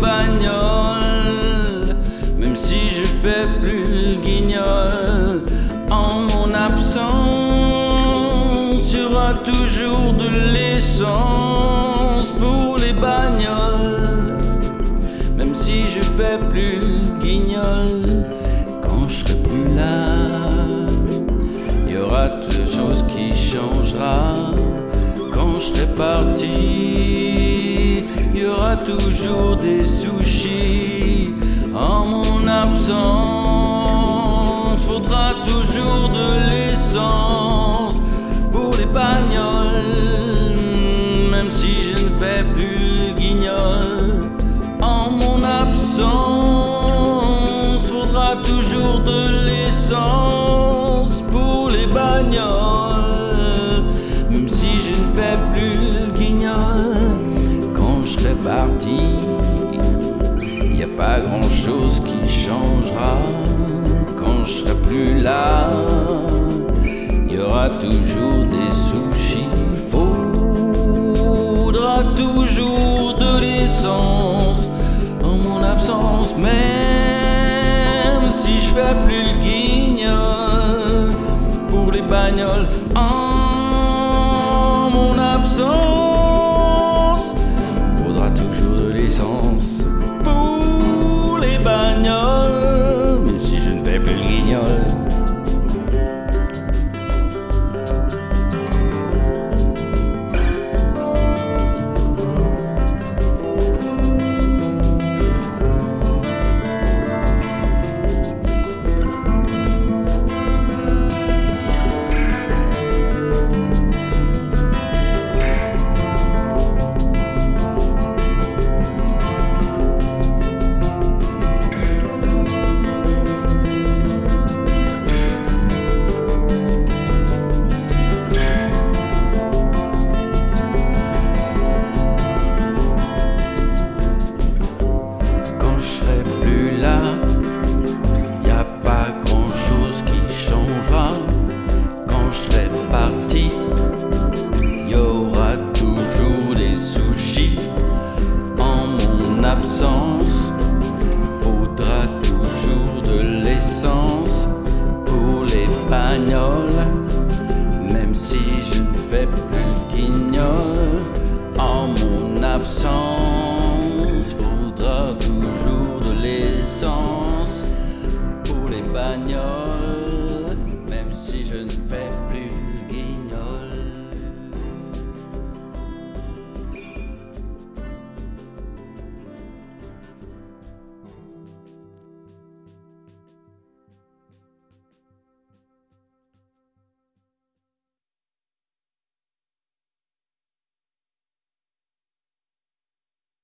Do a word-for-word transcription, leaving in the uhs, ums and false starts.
bagnoles. Même si je fais plus le guignol, en mon absence, il y aura toujours de l'essence pour les bagnoles. Même si je fais plus le guignol, quand je serai plus là, il y aura quelque chose qui changera. Quand je serai parti, il y aura toujours des sushis. En mon absence, faudra toujours de l'essence pour les bagnoles. Même si je ne fais plus le guignol, en mon absence, faudra toujours de l'essence pour les bagnoles. Même si je ne fais plus le guignol, quand je serai parti, y a pas grand chose qui changera. Quand je serai plus là, y aura toujours des sushis. Faudra toujours de l'essence en mon absence. Même si je fais plus le guignol pour les bagnoles, en mon absence,